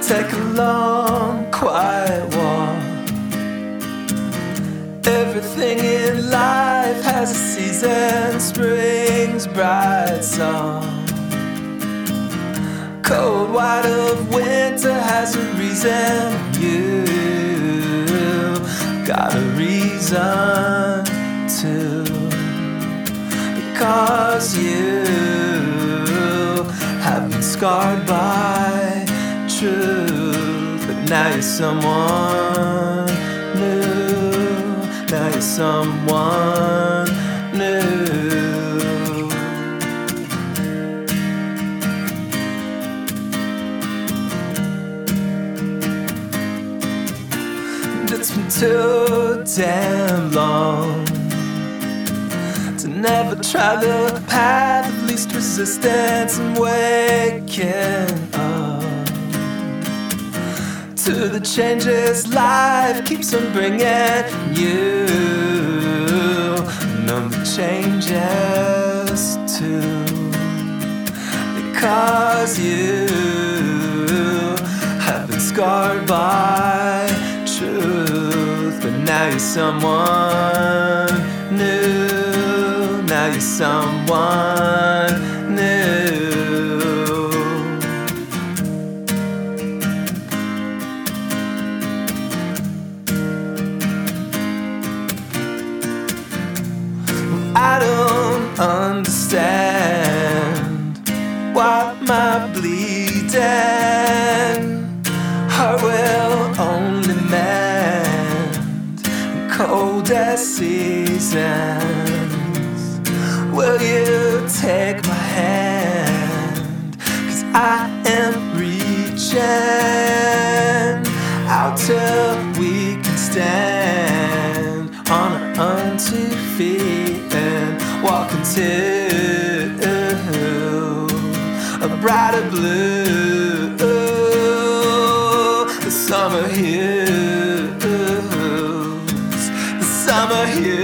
take a long, quiet walk. Everything in life has a season, spring's bright song. Cold white of winter has a reason. You got a reason to, because you have been scarred by truth. But now you're someone new. Now you're someone new. It's been too damn long to never try the path of least resistance and waking up to the changes life keeps on bringing you. None the changes too, because you have been scarred by truth. But now you're someone new. Now you're someone new. I don't understand why my bleeding heart will only mend in coldest seasons. Will you take my hand? 'Cause I am reaching out till we can stand on our own 2 feet and walk into a brighter blue. The summer heals, the summer heals.